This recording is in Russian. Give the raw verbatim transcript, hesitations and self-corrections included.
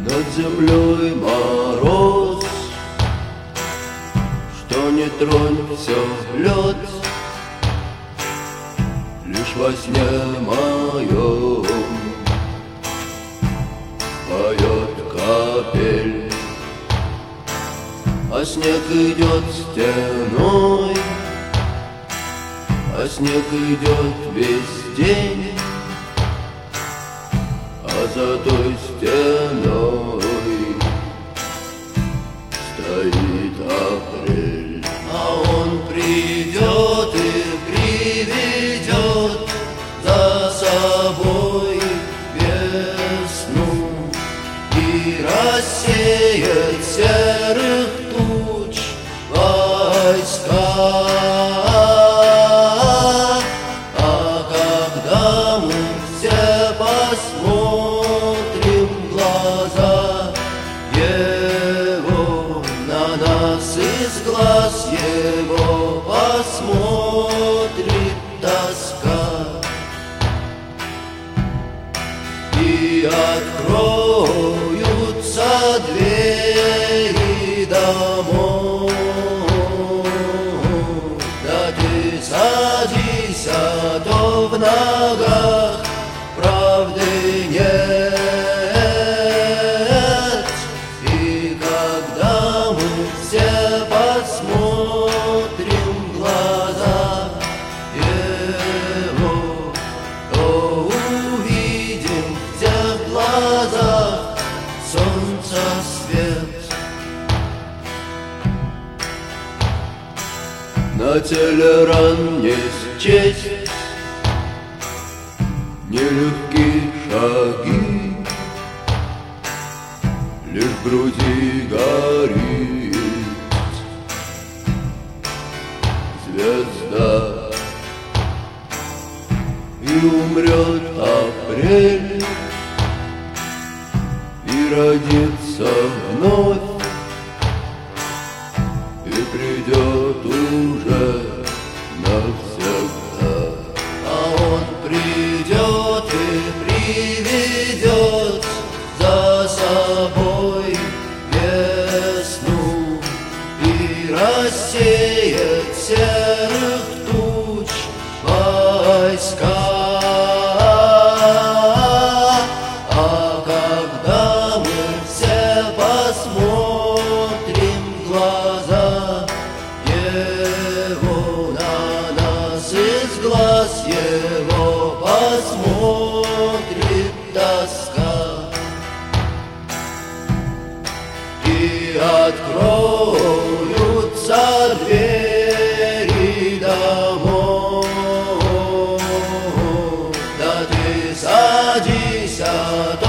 Над землей мороз, что не тронь, все лед. Лишь во сне моем поет капель, а снег идет стеной, а снег идет весь день, а за той стеной стоит апрель. А он придет и приведет за собой весну и рассеет серых туч войска. А когда мы все посмотрим в глаза его, на нас из глаз его посмотрит тоска, и откроются двери домов. Да ты садись, а то в ногах правды нет. И когда мы все посмотрим в глаза его, то увидим в тех глазах солнца свет. На теле ран не счесть нелегкие шаги, лишь в груди горит звезда, и умрет апрель, и родится вновь, и придет уже навсегда. А он придет и приведет за собой весну и рассеет серых туч войска. А когда мы все посмотрим в глаза его, на нас из глаз его посмотрит тоска, и откроются двери домов. Да ты садись, а то